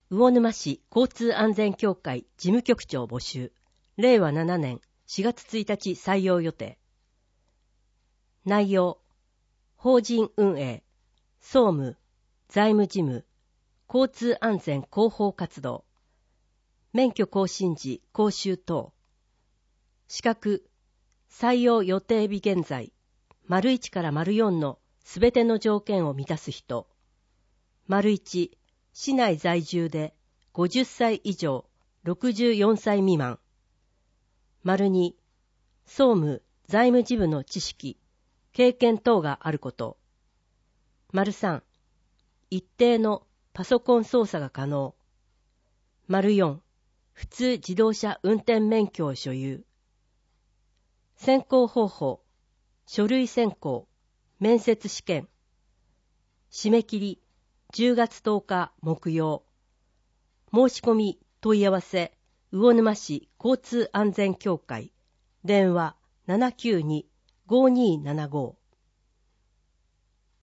魚沼市交通安全協会事務局長募集。令和7年4月1日採用予定。内容、法人運営、総務、財務事務、交通安全広報活動、免許更新時講習等。資格、採用予定日現在、①から④のすべての条件を満たす人。①、市内在住で50歳以上、64歳未満。②、総務、財務事務の知識、経験等があること。③、一定のパソコン操作が可能。�4、普通自動車運転免許を所有。選考方法、書類選考、面接試験。締め切り、10月10日木曜。申し込み、問い合わせ、魚沼市交通安全協会。電話792-5275。